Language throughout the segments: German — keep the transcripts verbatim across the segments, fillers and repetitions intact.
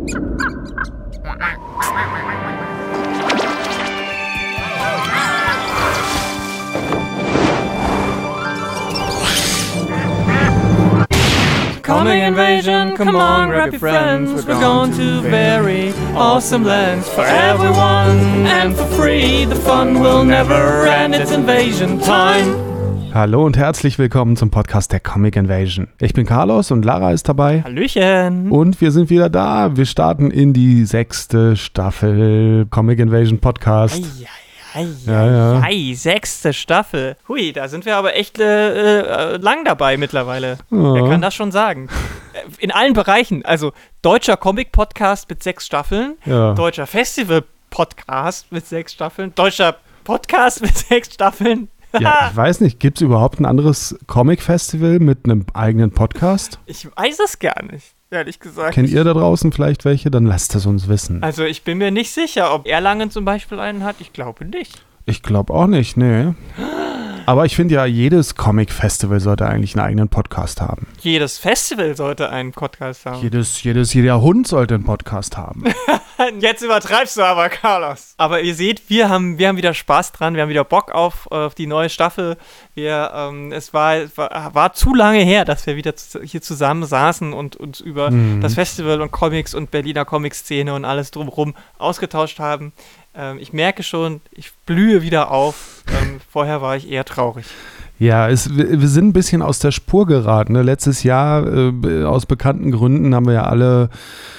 Comic Invasion, come on, grab your friends. We're going to very awesome lands for everyone and for free. The fun will never end, it's Invasion time. Hallo und herzlich willkommen zum Podcast der Comic Invasion. Ich bin Carlos und Lara ist dabei. Hallöchen. Und wir sind wieder da. Wir starten in die sechste Staffel Comic Invasion Podcast. Ei, ei, ei, ja, ja. ei, sechste Staffel. Hui, da sind wir aber echt äh, äh, lang dabei mittlerweile. Ja. Wer kann das schon sagen? In allen Bereichen. Also deutscher Comic-Podcast mit sechs Staffeln, Ja. deutscher Festival-Podcast mit sechs Staffeln, deutscher Podcast mit sechs Staffeln. Ja, ich weiß nicht, gibt es überhaupt ein anderes Comic-Festival mit einem eigenen Podcast? Ich weiß es gar nicht, ehrlich gesagt. Kennt ihr da draußen vielleicht welche? Dann lasst es uns wissen. Also ich bin mir nicht sicher, ob Erlangen zum Beispiel einen hat. Ich glaube nicht. Ich glaube auch nicht, nee. Aber ich finde ja, jedes Comic-Festival sollte eigentlich einen eigenen Podcast haben. Jedes Festival sollte einen Podcast haben. Jedes, jedes, jeder Hund sollte einen Podcast haben. Jetzt übertreibst du aber, Carlos. Aber ihr seht, wir haben, wir haben wieder Spaß dran. Wir haben wieder Bock auf, auf die neue Staffel. Wir, ähm, es war, war, war zu lange her, dass wir wieder zu, hier zusammen saßen und uns über Mhm. das Festival und Comics und Berliner Comic-Szene und alles drumherum ausgetauscht haben. Ähm, ich merke schon, ich blühe wieder auf. Ähm, vorher war ich eher traurig. Ja, es, wir wir sind ein bisschen aus der Spur geraten. Ne? Letztes Jahr, äh, aus bekannten Gründen, haben wir ja alle,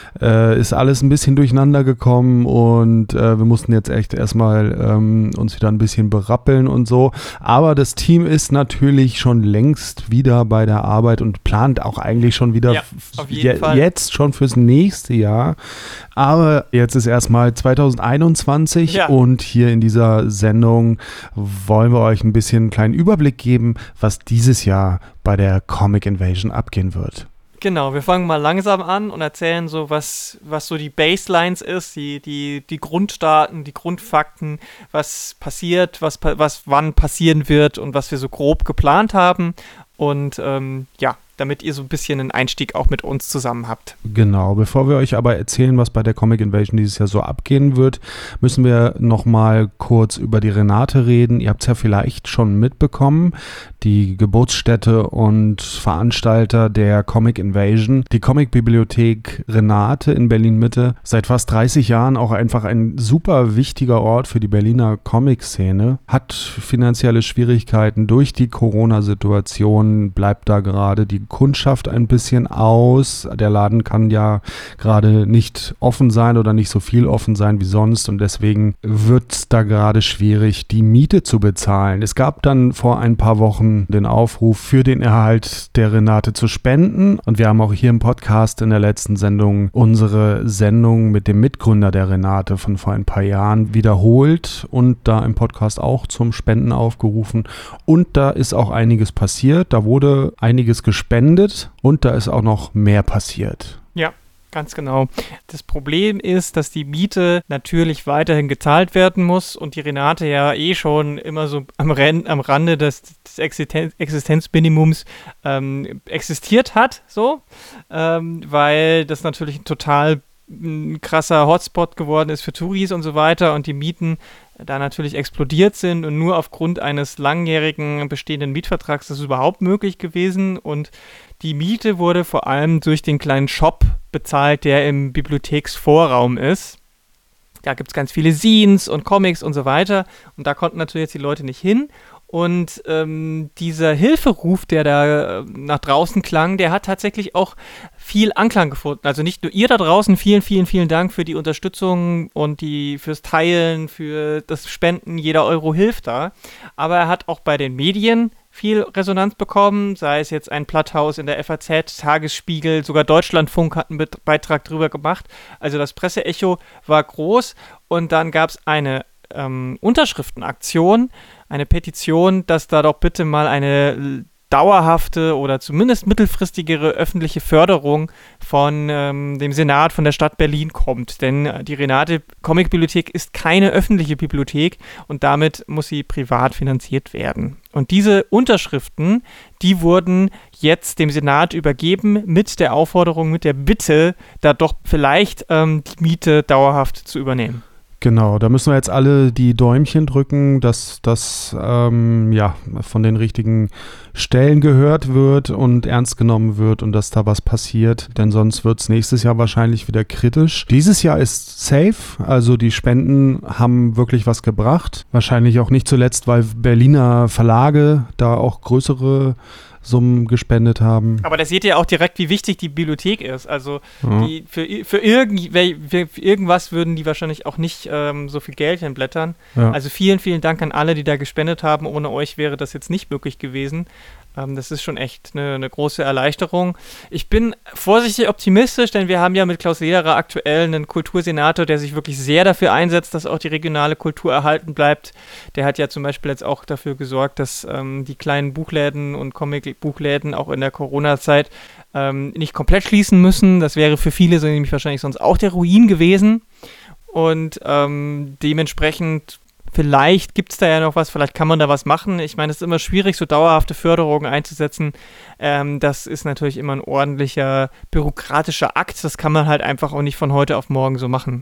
äh, ist alles ein bisschen durcheinander gekommen und äh, wir mussten jetzt echt erstmal ähm, uns wieder ein bisschen berappeln und so. Aber das Team ist natürlich schon längst wieder bei der Arbeit und plant auch eigentlich schon wieder Ja, f- auf jeden je, Fall. jetzt schon fürs nächste Jahr. Aber jetzt ist erstmal zwanzig einundzwanzig Ja. und hier in dieser Sendung wollen wir euch ein bisschen einen kleinen Überblick geben, was dieses Jahr bei der Comic Invasion abgehen wird. Genau, wir fangen mal langsam an und erzählen so, was, was so die Baselines ist, die, die, die Grunddaten, die Grundfakten, was passiert, was, pa- was wann passieren wird und was wir so grob geplant haben. Und ähm, ja, damit ihr so ein bisschen einen Einstieg auch mit uns zusammen habt. Genau, bevor wir euch aber erzählen, was bei der Comic Invasion dieses Jahr so abgehen wird, müssen wir nochmal kurz über die Renate reden. Ihr habt es ja vielleicht schon mitbekommen, die Geburtsstätte und Veranstalter der Comic Invasion, die Comic-Bibliothek Renate in Berlin-Mitte, seit fast dreißig Jahren auch einfach ein super wichtiger Ort für die Berliner Comic-Szene, hat finanzielle Schwierigkeiten durch die Corona-Situation, bleibt da gerade die Kundschaft ein bisschen aus. Der Laden kann ja gerade nicht offen sein oder nicht so viel offen sein wie sonst und deswegen wird es da gerade schwierig, die Miete zu bezahlen. Es gab dann vor ein paar Wochen den Aufruf für den Erhalt der Renate zu spenden und wir haben auch hier im Podcast in der letzten Sendung unsere Sendung mit dem Mitgründer der Renate von vor ein paar Jahren wiederholt und da im Podcast auch zum Spenden aufgerufen und da ist auch einiges passiert. Da wurde einiges gespendet und da ist auch noch mehr passiert. Ja, ganz genau. Das Problem ist, dass die Miete natürlich weiterhin gezahlt werden muss und die Renate ja eh schon immer so am, Ren- am Rande des, des Existen- Existenzminimums ähm, existiert hat, so, ähm, weil das natürlich ein total ein krasser Hotspot geworden ist für Touris und so weiter und die Mieten da natürlich explodiert sind und nur aufgrund eines langjährigen bestehenden Mietvertrags ist es überhaupt möglich gewesen und die Miete wurde vor allem durch den kleinen Shop bezahlt, der im Bibliotheksvorraum ist. Da gibt es ganz viele Zines und Comics und so weiter und da konnten natürlich jetzt die Leute nicht hin. Und ähm, dieser Hilferuf, der da äh, nach draußen klang, der hat tatsächlich auch viel Anklang gefunden. Also nicht nur ihr da draußen, vielen, vielen, vielen Dank für die Unterstützung und die fürs Teilen, für das Spenden, jeder Euro hilft da. Aber er hat auch bei den Medien viel Resonanz bekommen, sei es jetzt ein Platthaus in der F A Z, Tagesspiegel, sogar Deutschlandfunk hat einen Bet- Beitrag drüber gemacht. Also das Presseecho war groß und dann gab es eine ähm, Unterschriftenaktion, eine Petition, dass da doch bitte mal eine dauerhafte oder zumindest mittelfristigere öffentliche Förderung von ähm, dem Senat, von der Stadt Berlin kommt. Denn äh, die Renate Comicbibliothek ist keine öffentliche Bibliothek und damit muss sie privat finanziert werden. Und diese Unterschriften, die wurden jetzt dem Senat übergeben mit der Aufforderung, mit der Bitte, da doch vielleicht ähm, die Miete dauerhaft zu übernehmen. Genau, da müssen wir jetzt alle die Däumchen drücken, dass das ähm, ja, von den richtigen Stellen gehört wird und ernst genommen wird und dass da was passiert, denn sonst wird es nächstes Jahr wahrscheinlich wieder kritisch. Dieses Jahr ist safe, also die Spenden haben wirklich was gebracht. Wahrscheinlich auch nicht zuletzt, weil Berliner Verlage da auch größere Summen gespendet haben. Aber da seht ihr auch direkt, wie wichtig die Bibliothek ist. Also Ja. die, für, für, irgend, für irgendwas würden die wahrscheinlich auch nicht ähm, so viel Geld hinblättern. Ja. Also vielen, vielen Dank an alle, die da gespendet haben. Ohne euch wäre das jetzt nicht möglich gewesen. Ähm, das ist schon echt eine, eine große Erleichterung. Ich bin vorsichtig optimistisch, denn wir haben ja mit Klaus Lederer aktuell einen Kultursenator, der sich wirklich sehr dafür einsetzt, dass auch die regionale Kultur erhalten bleibt. Der hat ja zum Beispiel jetzt auch dafür gesorgt, dass ähm, die kleinen Buchläden und Comic-Buchläden auch in der Corona-Zeit ähm, nicht komplett schließen müssen. Das wäre für viele so nämlich wahrscheinlich sonst auch der Ruin gewesen. Und ähm, dementsprechend vielleicht gibt es da ja noch was, vielleicht kann man da was machen. Ich meine, es ist immer schwierig, so dauerhafte Förderungen einzusetzen. Ähm, das ist natürlich immer ein ordentlicher bürokratischer Akt. Das kann man halt einfach auch nicht von heute auf morgen so machen.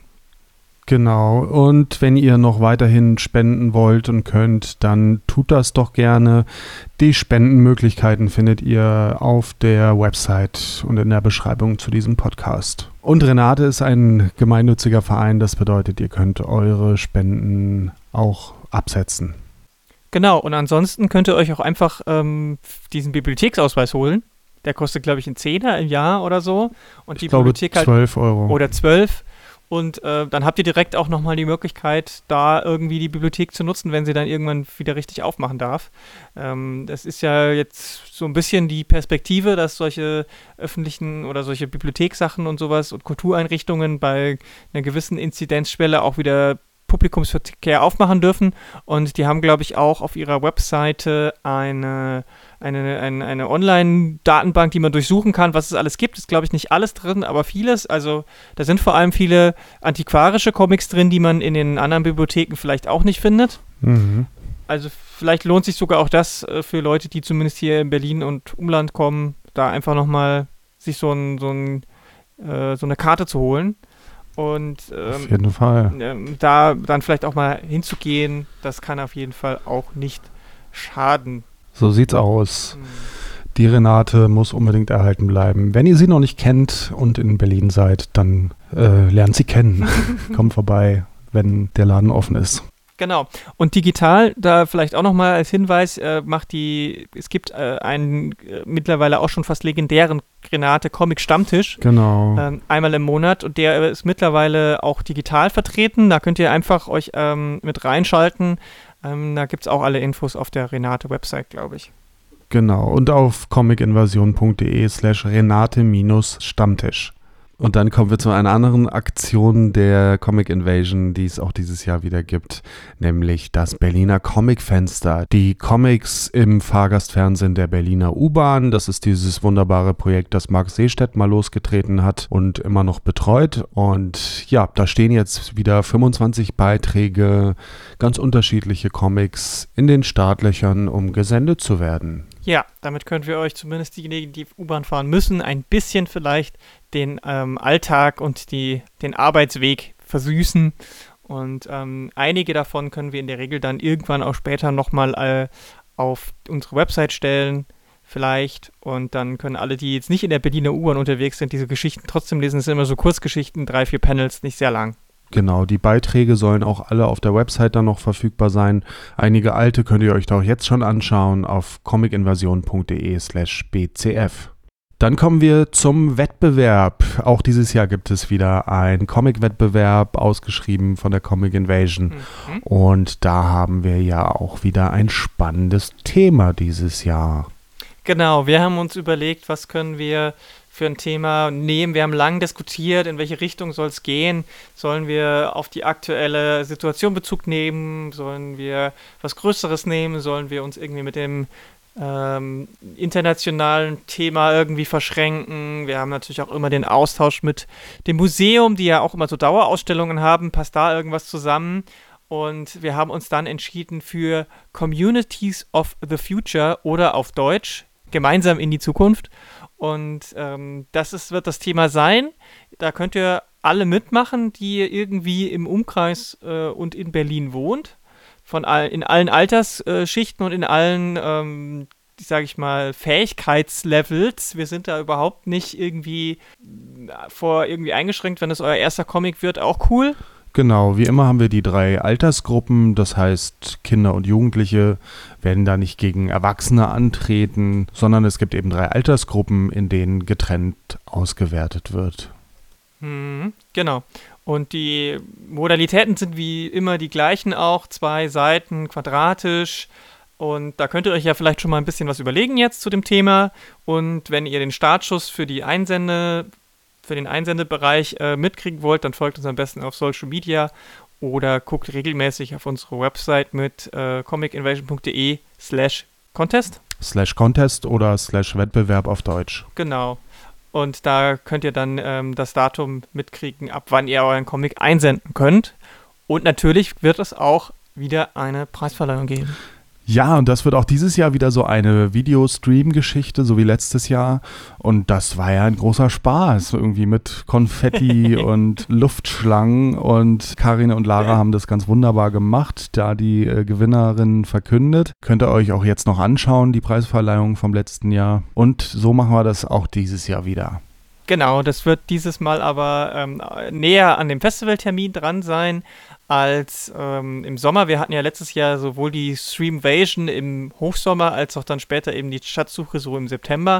Genau, und wenn ihr noch weiterhin spenden wollt und könnt, dann tut das doch gerne. Die Spendenmöglichkeiten findet ihr auf der Website und in der Beschreibung zu diesem Podcast. Und Renate ist ein gemeinnütziger Verein, das bedeutet, ihr könnt eure Spenden auch absetzen. Genau, und ansonsten könnt ihr euch auch einfach ähm, diesen Bibliotheksausweis holen. Der kostet, glaube ich, einen Zehner im Jahr oder so. Und Ich die glaube Bibliothek halt zwölf Euro. oder zwölf. Und äh, dann habt ihr direkt auch nochmal die Möglichkeit, da irgendwie die Bibliothek zu nutzen, wenn sie dann irgendwann wieder richtig aufmachen darf. Ähm, das ist ja jetzt so ein bisschen die Perspektive, dass solche öffentlichen oder solche Bibliothekssachen und sowas und Kultureinrichtungen bei einer gewissen Inzidenzschwelle auch wieder Publikumsverkehr aufmachen dürfen. Und die haben, glaube ich, auch auf ihrer Webseite eine, eine, eine, eine Online-Datenbank, die man durchsuchen kann, was es alles gibt. Ist, glaube ich, nicht alles drin, aber vieles. Also da sind vor allem viele antiquarische Comics drin, die man in den anderen Bibliotheken vielleicht auch nicht findet. Mhm. Also vielleicht lohnt sich sogar auch das äh, für Leute, die zumindest hier in Berlin und Umland kommen, da einfach nochmal sich so, ein, so, ein, äh, so eine Karte zu holen. Und ähm, Auf jeden Fall. ähm, da dann vielleicht auch mal hinzugehen, das kann auf jeden Fall auch nicht schaden. So sieht's aus. Mhm. Die Renate muss unbedingt erhalten bleiben. Wenn ihr sie noch nicht kennt und in Berlin seid, dann äh, lernt sie kennen. Kommt vorbei, wenn der Laden offen ist. Genau. Und digital, da vielleicht auch nochmal als Hinweis, äh, macht die, es gibt äh, einen äh, mittlerweile auch schon fast legendären Renate Comic Stammtisch. Genau. Ähm, einmal im Monat und der ist mittlerweile auch digital vertreten. Da könnt ihr einfach euch ähm, mit reinschalten. Ähm, da gibt es auch alle Infos auf der Renate-Website, glaube ich. Genau. Und auf comicinvasion.de slash Renate-Stammtisch. Und dann kommen wir zu einer anderen Aktion der Comic Invasion, die es auch dieses Jahr wieder gibt, nämlich das Berliner Comicfenster. Die Comics im Fahrgastfernsehen der Berliner U-Bahn, das ist dieses wunderbare Projekt, das Marc Seestedt mal losgetreten hat und immer noch betreut. Und ja, da stehen jetzt wieder fünfundzwanzig Beiträge, ganz unterschiedliche Comics in den Startlöchern, um gesendet zu werden. Ja, damit könnt ihr euch zumindest diejenigen, die U-Bahn fahren müssen, ein bisschen vielleicht den ähm, Alltag und die, den Arbeitsweg versüßen. Und ähm, einige davon können wir in der Regel dann irgendwann auch später nochmal äh, auf unsere Website stellen, vielleicht. Und dann können alle, die jetzt nicht in der Berliner U-Bahn unterwegs sind, diese Geschichten trotzdem lesen. Es sind immer so Kurzgeschichten, drei, vier Panels, nicht sehr lang. Genau, die Beiträge sollen auch alle auf der Website dann noch verfügbar sein. Einige alte könnt ihr euch da auch jetzt schon anschauen auf comicinvasion.de slash bcf. Dann kommen wir zum Wettbewerb. Auch dieses Jahr gibt es wieder einen Comic-Wettbewerb, ausgeschrieben von der Comic Invasion. Mhm. Und da haben wir ja auch wieder ein spannendes Thema dieses Jahr. Genau, wir haben uns überlegt, was können wir für ein Thema nehmen. Wir haben lange diskutiert, in welche Richtung soll es gehen. Sollen wir auf die aktuelle Situation Bezug nehmen? Sollen wir was Größeres nehmen? Sollen wir uns irgendwie mit dem ähm, internationalen Thema irgendwie verschränken. Wir haben natürlich auch immer den Austausch mit dem Museum, die ja auch immer so Dauerausstellungen haben. Passt da irgendwas zusammen? Und wir haben uns dann entschieden für Communities of the Future oder auf Deutsch gemeinsam in die Zukunft. Und ähm, das ist, wird das Thema sein. Da könnt ihr alle mitmachen, die irgendwie im Umkreis äh, und in Berlin wohnt. Von all, in allen Altersschichten und in allen, ähm, sage ich mal, Fähigkeitslevels. Wir sind da überhaupt nicht irgendwie vor irgendwie eingeschränkt, wenn es euer erster Comic wird, auch cool. Genau, wie immer haben wir die drei Altersgruppen, das heißt Kinder und Jugendliche werden da nicht gegen Erwachsene antreten, sondern es gibt eben drei Altersgruppen, in denen getrennt ausgewertet wird. Hm, genau. Und die Modalitäten sind wie immer die gleichen auch, zwei Seiten quadratisch. Und da könnt ihr euch ja vielleicht schon mal ein bisschen was überlegen jetzt zu dem Thema. Und wenn ihr den Startschuss für die Einsende für den Einsendebereich äh, mitkriegen wollt, dann folgt uns am besten auf Social Media oder guckt regelmäßig auf unsere Website mit äh, comicinvasion.de slash contest. Slash contest oder slash Wettbewerb auf Deutsch. Genau. Und da könnt ihr dann ähm, das Datum mitkriegen, ab wann ihr euren Comic einsenden könnt. Und natürlich wird es auch wieder eine Preisverleihung geben. Ja, und das wird auch dieses Jahr wieder so eine Videostream-Geschichte, so wie letztes Jahr. Und das war ja ein großer Spaß, irgendwie mit Konfetti und Luftschlangen. Und Karin und Lara ja. haben das ganz wunderbar gemacht, da die äh, Gewinnerin verkündet. Könnt ihr euch auch jetzt noch anschauen, die Preisverleihung vom letzten Jahr. Und so machen wir das auch dieses Jahr wieder. Genau, das wird dieses Mal aber ähm, näher an dem Festivaltermin dran sein als ähm, im Sommer. Wir hatten ja letztes Jahr sowohl die Streamvasion im Hochsommer als auch dann später eben die Schatzsuche so im September.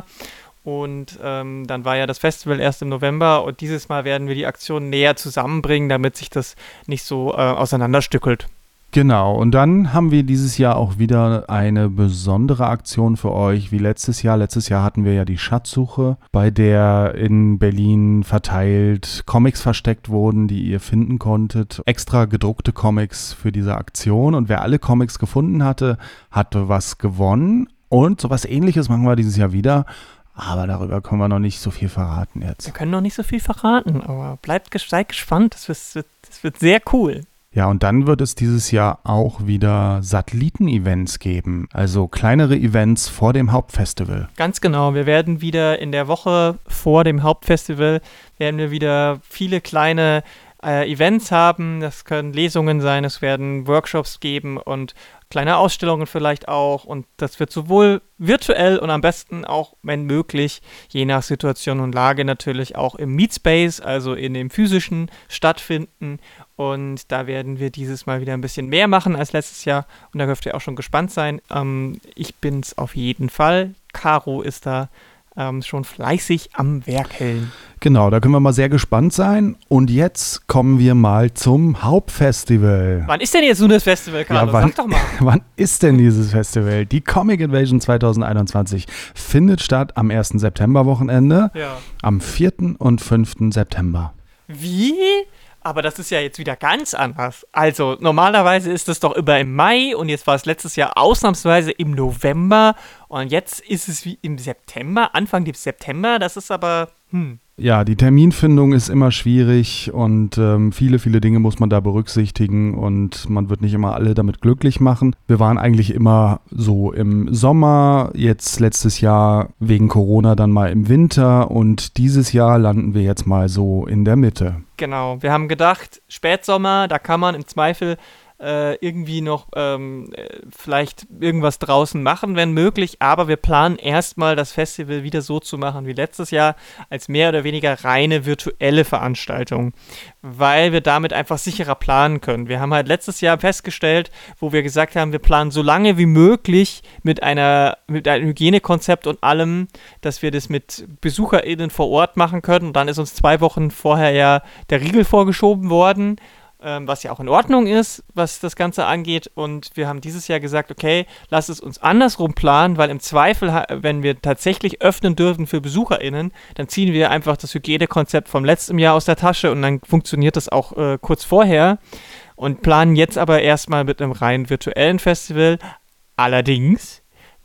Und ähm, dann war ja das Festival erst im November und dieses Mal werden wir die Aktion näher zusammenbringen, damit sich das nicht so äh, auseinanderstückelt. Genau, und dann haben wir dieses Jahr auch wieder eine besondere Aktion für euch, wie letztes Jahr. Letztes Jahr hatten wir ja die Schatzsuche, bei der in Berlin verteilt Comics versteckt wurden, die ihr finden konntet. Extra gedruckte Comics für diese Aktion. Und wer alle Comics gefunden hatte, hatte was gewonnen. Und sowas Ähnliches machen wir dieses Jahr wieder. Aber darüber können wir noch nicht so viel verraten jetzt. Wir können noch nicht so viel verraten, aber bleibt seid gespannt. Das wird, das wird sehr cool. Ja, und dann wird es dieses Jahr auch wieder Satelliten-Events geben, also kleinere Events vor dem Hauptfestival. Ganz genau, wir werden wieder in der Woche vor dem Hauptfestival, werden wir wieder viele kleine äh, Events haben. Das können Lesungen sein, es werden Workshops geben und kleine Ausstellungen vielleicht auch. Und das wird sowohl virtuell und am besten auch, wenn möglich, je nach Situation und Lage natürlich auch im Meetspace, also in dem physischen, stattfinden. Und da werden wir dieses Mal wieder ein bisschen mehr machen als letztes Jahr. Und da dürft ihr auch schon gespannt sein. Ähm, ich bin's auf jeden Fall. Caro ist da ähm, schon fleißig am Werkeln. Genau, da können wir mal sehr gespannt sein. Und jetzt kommen wir mal zum Hauptfestival. Wann ist denn jetzt nun das Festival, Carlo? Ja, wann, Sag doch mal. Wann ist denn dieses Festival? Die Comic Invasion zwanzig einundzwanzig findet statt am ersten September-Wochenende, Ja. am vierten und fünften September. Wie? Aber das ist ja jetzt wieder ganz anders. Also normalerweise ist es doch immer im Mai und jetzt war es letztes Jahr ausnahmsweise im November und jetzt ist es wie im September, Anfang des September. Das ist aber, hm. Ja, die Terminfindung ist immer schwierig und ähm, viele, viele Dinge muss man da berücksichtigen und man wird nicht immer alle damit glücklich machen. Wir waren eigentlich immer so im Sommer, jetzt letztes Jahr wegen Corona dann mal im Winter und dieses Jahr landen wir jetzt mal so in der Mitte. Genau, wir haben gedacht, Spätsommer, da kann man im Zweifel äh, irgendwie noch ähm, vielleicht irgendwas draußen machen, wenn möglich, aber wir planen erstmal das Festival wieder so zu machen wie letztes Jahr, als mehr oder weniger reine virtuelle Veranstaltung, weil wir damit einfach sicherer planen können. Wir haben halt letztes Jahr festgestellt, wo wir gesagt haben, wir planen so lange wie möglich mit einer mit einem Hygienekonzept und allem, dass wir das mit BesucherInnen vor Ort machen können und dann ist uns zwei Wochen vorher ja der Riegel vorgeschoben worden, was ja auch in Ordnung ist, was das Ganze angeht. Und wir haben dieses Jahr gesagt, okay, lass es uns andersrum planen, weil im Zweifel, wenn wir tatsächlich öffnen dürfen für BesucherInnen, dann ziehen wir einfach das Hygienekonzept vom letzten Jahr aus der Tasche und dann funktioniert das auch äh, kurz vorher und planen jetzt aber erstmal mit einem rein virtuellen Festival. Allerdings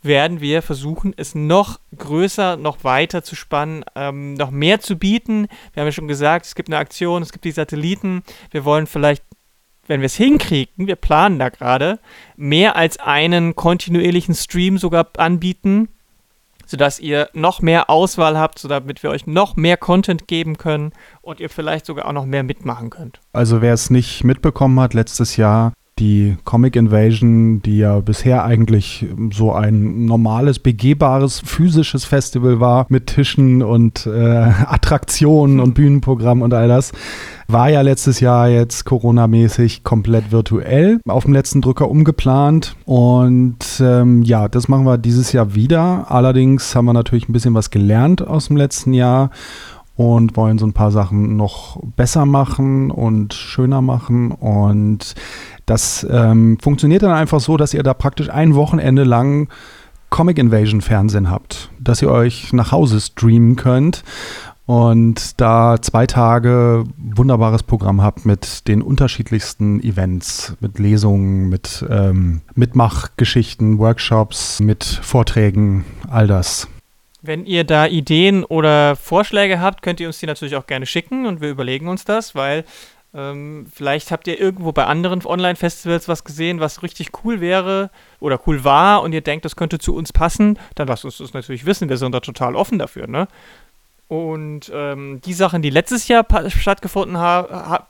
werden wir versuchen, es noch größer, noch weiter zu spannen, ähm, noch mehr zu bieten. Wir haben ja schon gesagt, es gibt eine Aktion, es gibt die Satelliten. Wir wollen vielleicht, wenn wir es hinkriegen, wir planen da gerade, mehr als einen kontinuierlichen Stream sogar anbieten, sodass ihr noch mehr Auswahl habt, so damit wir euch noch mehr Content geben können und ihr vielleicht sogar auch noch mehr mitmachen könnt. Also wer es nicht mitbekommen hat, letztes Jahr die Comic Invasion, die ja bisher eigentlich so ein normales, begehbares, physisches Festival war mit Tischen und äh, Attraktionen und Bühnenprogramm und all das, war ja letztes Jahr jetzt Corona-mäßig komplett virtuell auf dem letzten Drücker umgeplant. Und ähm, ja, das machen wir dieses Jahr wieder. Allerdings haben wir natürlich ein bisschen was gelernt aus dem letzten Jahr und wollen so ein paar Sachen noch besser machen und schöner machen. Und das ähm, funktioniert dann einfach so, dass ihr da praktisch ein Wochenende lang Comic Invasion Fernsehen habt, dass ihr euch nach Hause streamen könnt und da zwei Tage wunderbares Programm habt mit den unterschiedlichsten Events, mit Lesungen, mit ähm, Mitmachgeschichten, Workshops, mit Vorträgen, all das. Wenn ihr da Ideen oder Vorschläge habt, könnt ihr uns die natürlich auch gerne schicken und wir überlegen uns das, weil ähm, vielleicht habt ihr irgendwo bei anderen Online-Festivals was gesehen, was richtig cool wäre oder cool war und ihr denkt, das könnte zu uns passen, dann lasst uns das natürlich wissen, wir sind da total offen dafür, ne? Und ähm, die Sachen, die letztes Jahr pa- stattgefunden haben, ha-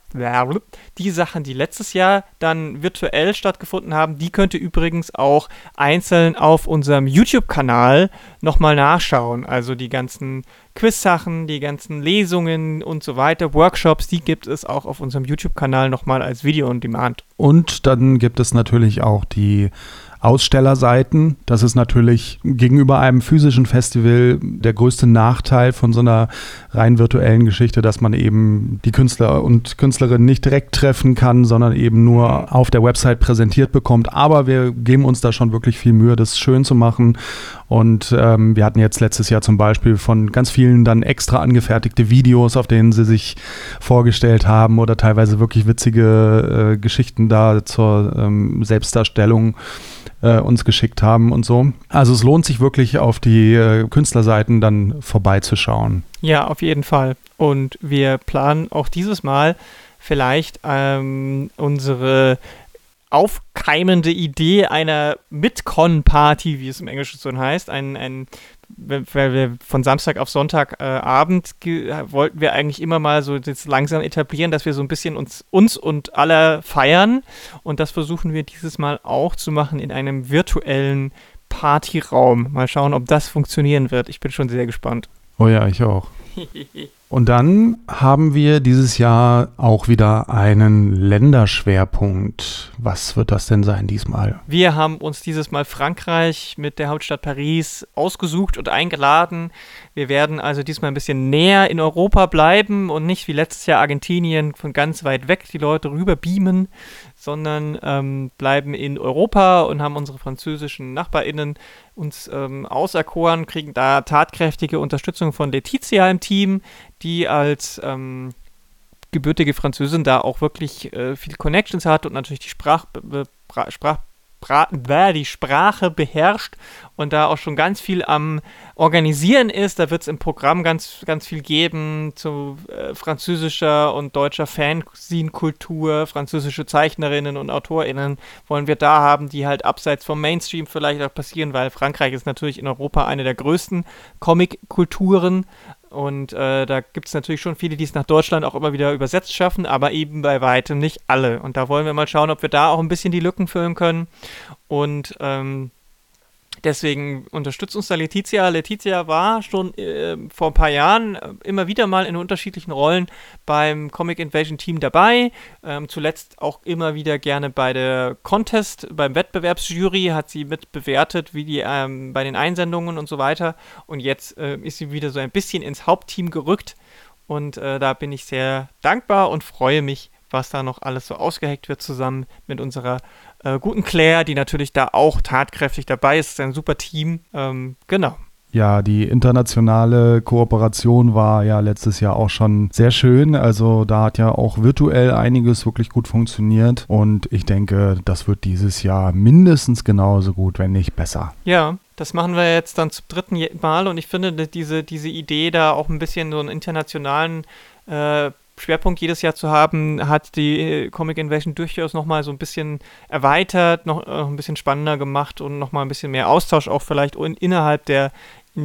die Sachen, die letztes Jahr dann virtuell stattgefunden haben, die könnt ihr übrigens auch einzeln auf unserem YouTube-Kanal nochmal nachschauen. Also die ganzen Quiz-Sachen, die ganzen Lesungen und so weiter, Workshops, die gibt es auch auf unserem YouTube-Kanal nochmal als Video on Demand. Und dann gibt es natürlich auch die Ausstellerseiten. Das ist natürlich gegenüber einem physischen Festival der größte Nachteil von so einer rein virtuellen Geschichte, dass man eben die Künstler und Künstlerinnen nicht direkt treffen kann, sondern eben nur auf der Website präsentiert bekommt. Aber wir geben uns da schon wirklich viel Mühe, das schön zu machen. Und ähm, wir hatten jetzt letztes Jahr zum Beispiel von ganz vielen dann extra angefertigte Videos, auf denen sie sich vorgestellt haben oder teilweise wirklich witzige äh, Geschichten da zur ähm, Selbstdarstellung äh, uns geschickt haben und so. Also es lohnt sich wirklich, auf die äh, Künstlerseiten dann vorbeizuschauen. Ja, auf jeden Fall. Und wir planen auch dieses Mal vielleicht ähm, unsere aufkeimende Idee einer Mid-Con-Party, wie es im Englischen so heißt, ein, ein weil wir von Samstag auf Sonntagabend äh, ge- wollten wir eigentlich immer mal so jetzt langsam etablieren, dass wir so ein bisschen uns, uns und alle feiern und das versuchen wir dieses Mal auch zu machen in einem virtuellen Partyraum. Mal schauen, ob das funktionieren wird. Ich bin schon sehr gespannt. Oh ja, ich auch. Und dann haben wir dieses Jahr auch wieder einen Länderschwerpunkt. Was wird das denn sein diesmal? Wir haben uns dieses Mal Frankreich mit der Hauptstadt Paris ausgesucht und eingeladen. Wir werden also diesmal ein bisschen näher in Europa bleiben und nicht wie letztes Jahr Argentinien von ganz weit weg die Leute rüber beamen, sondern ähm, bleiben in Europa und haben unsere französischen NachbarInnen uns ähm, auserkoren, kriegen da tatkräftige Unterstützung von Letizia im Team, die als ähm, gebürtige Französin da auch wirklich äh, viele Connections hat und natürlich die Sprach, be, bra, Sprach bra, bra, die Sprache beherrscht und da auch schon ganz viel am Organisieren ist. Da wird es im Programm ganz, ganz viel geben zu äh, französischer und deutscher Fanzine-Kultur, französische Zeichnerinnen und AutorInnen wollen wir da haben, die halt abseits vom Mainstream vielleicht auch passieren, weil Frankreich ist natürlich in Europa eine der größten Comic-Kulturen. Und äh, da gibt es natürlich schon viele, die es nach Deutschland auch immer wieder übersetzt schaffen, aber eben bei weitem nicht alle. Und da wollen wir mal schauen, ob wir da auch ein bisschen die Lücken füllen können. Und ähm, deswegen unterstützt uns da Letizia. Letizia war schon äh, vor ein paar Jahren äh, immer wieder mal in unterschiedlichen Rollen beim Comic Invasion Team dabei. Ähm, zuletzt auch immer wieder gerne bei der Contest, beim Wettbewerbsjury hat sie mit bewertet, wie die ähm, bei den Einsendungen und so weiter. Und jetzt äh, ist sie wieder so ein bisschen ins Hauptteam gerückt. Und äh, da bin ich sehr dankbar und freue mich, was da noch alles so ausgeheckt wird zusammen mit unserer äh, guten Claire, die natürlich da auch tatkräftig dabei ist. Das ist ein super Team. Ähm, genau. Ja, die internationale Kooperation war ja letztes Jahr auch schon sehr schön. Also da hat ja auch virtuell einiges wirklich gut funktioniert. Und ich denke, das wird dieses Jahr mindestens genauso gut, wenn nicht besser. Ja, das machen wir jetzt dann zum dritten Mal. Und ich finde, diese, diese Idee, da auch ein bisschen so einen internationalen äh, Schwerpunkt jedes Jahr zu haben, hat die Comic Invasion durchaus nochmal so ein bisschen erweitert, noch, noch ein bisschen spannender gemacht und nochmal ein bisschen mehr Austausch auch vielleicht und innerhalb der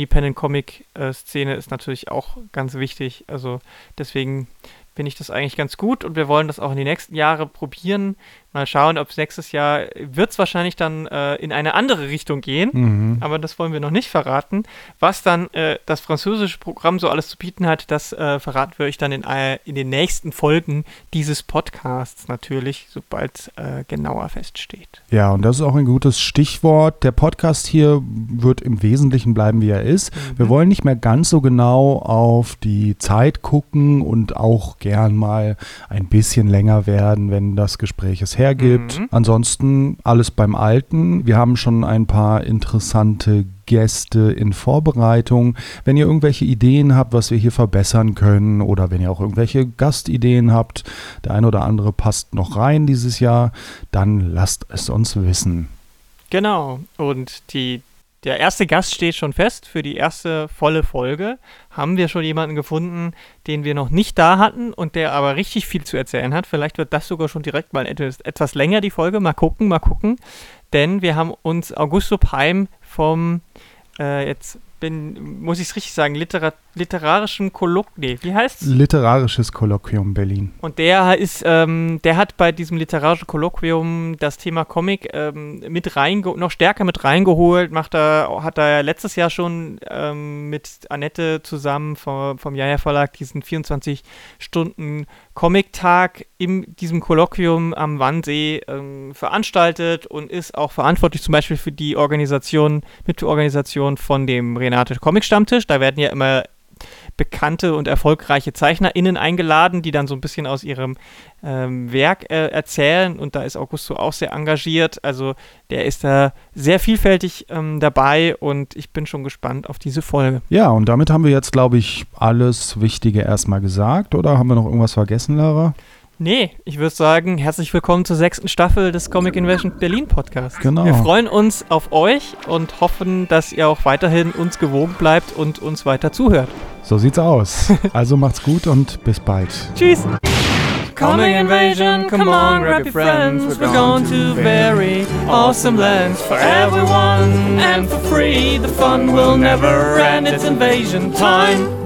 Independent-Comic-Szene ist natürlich auch ganz wichtig. Also deswegen finde ich das eigentlich ganz gut und wir wollen das auch in die nächsten Jahre probieren. Mal schauen, ob es nächstes Jahr, wird es wahrscheinlich dann äh, in eine andere Richtung gehen, mhm. aber das wollen wir noch nicht verraten. Was dann äh, das französische Programm so alles zu bieten hat, das äh, verraten wir euch dann in, äh, in den nächsten Folgen dieses Podcasts natürlich, sobald äh, genauer feststeht. Ja, und das ist auch ein gutes Stichwort. Der Podcast hier wird im Wesentlichen bleiben, wie er ist. Mhm. Wir wollen nicht mehr ganz so genau auf die Zeit gucken und auch gern mal ein bisschen länger werden, wenn das Gespräch es hergibt. Mhm. Ansonsten alles beim Alten. Wir haben schon ein paar interessante Gäste in Vorbereitung. Wenn ihr irgendwelche Ideen habt, was wir hier verbessern können oder wenn ihr auch irgendwelche Gastideen habt, der eine oder andere passt noch rein dieses Jahr, dann lasst es uns wissen. Genau. Und die Der erste Gast steht schon fest für die erste volle Folge. Haben wir schon jemanden gefunden, den wir noch nicht da hatten und der aber richtig viel zu erzählen hat. Vielleicht wird das sogar schon direkt mal etwas, etwas länger, die Folge. Mal gucken, mal gucken. Denn wir haben uns Augusto Peim vom, äh, jetzt bin, muss ich es richtig sagen, Litera- literarischen Kolloquium, nee, wie heißt's? Literarisches Kolloquium Berlin. Und der ist, ähm, der hat bei diesem literarischen Kolloquium das Thema Comic ähm, mit reinge- noch stärker mit reingeholt, macht er, hat er letztes Jahr schon ähm, mit Annette zusammen vom, vom Jaja Verlag diesen vierundzwanzig Stunden Comic-Tag in diesem Kolloquium am Wannsee ähm, veranstaltet und ist auch verantwortlich zum Beispiel für die Organisation, Mitorganisation von dem Renate Comic Stammtisch. Da werden ja immer bekannte und erfolgreiche ZeichnerInnen eingeladen, die dann so ein bisschen aus ihrem ähm, Werk äh, erzählen und da ist Augusto auch sehr engagiert, also der ist da sehr vielfältig ähm, dabei und ich bin schon gespannt auf diese Folge. Ja, und damit haben wir jetzt, glaube ich, alles Wichtige erstmal gesagt, oder haben wir noch irgendwas vergessen, Lara? Nee, ich würde sagen, herzlich willkommen zur sechsten Staffel des Comic Invasion Berlin Podcasts. Genau. Wir freuen uns auf euch und hoffen, dass ihr auch weiterhin uns gewogen bleibt und uns weiter zuhört. So sieht's aus. Also macht's gut und bis bald. Tschüss. Comic Invasion, come on, grab your friends. We're going to very awesome lands for everyone and for free. The fun will never end. It's invasion time.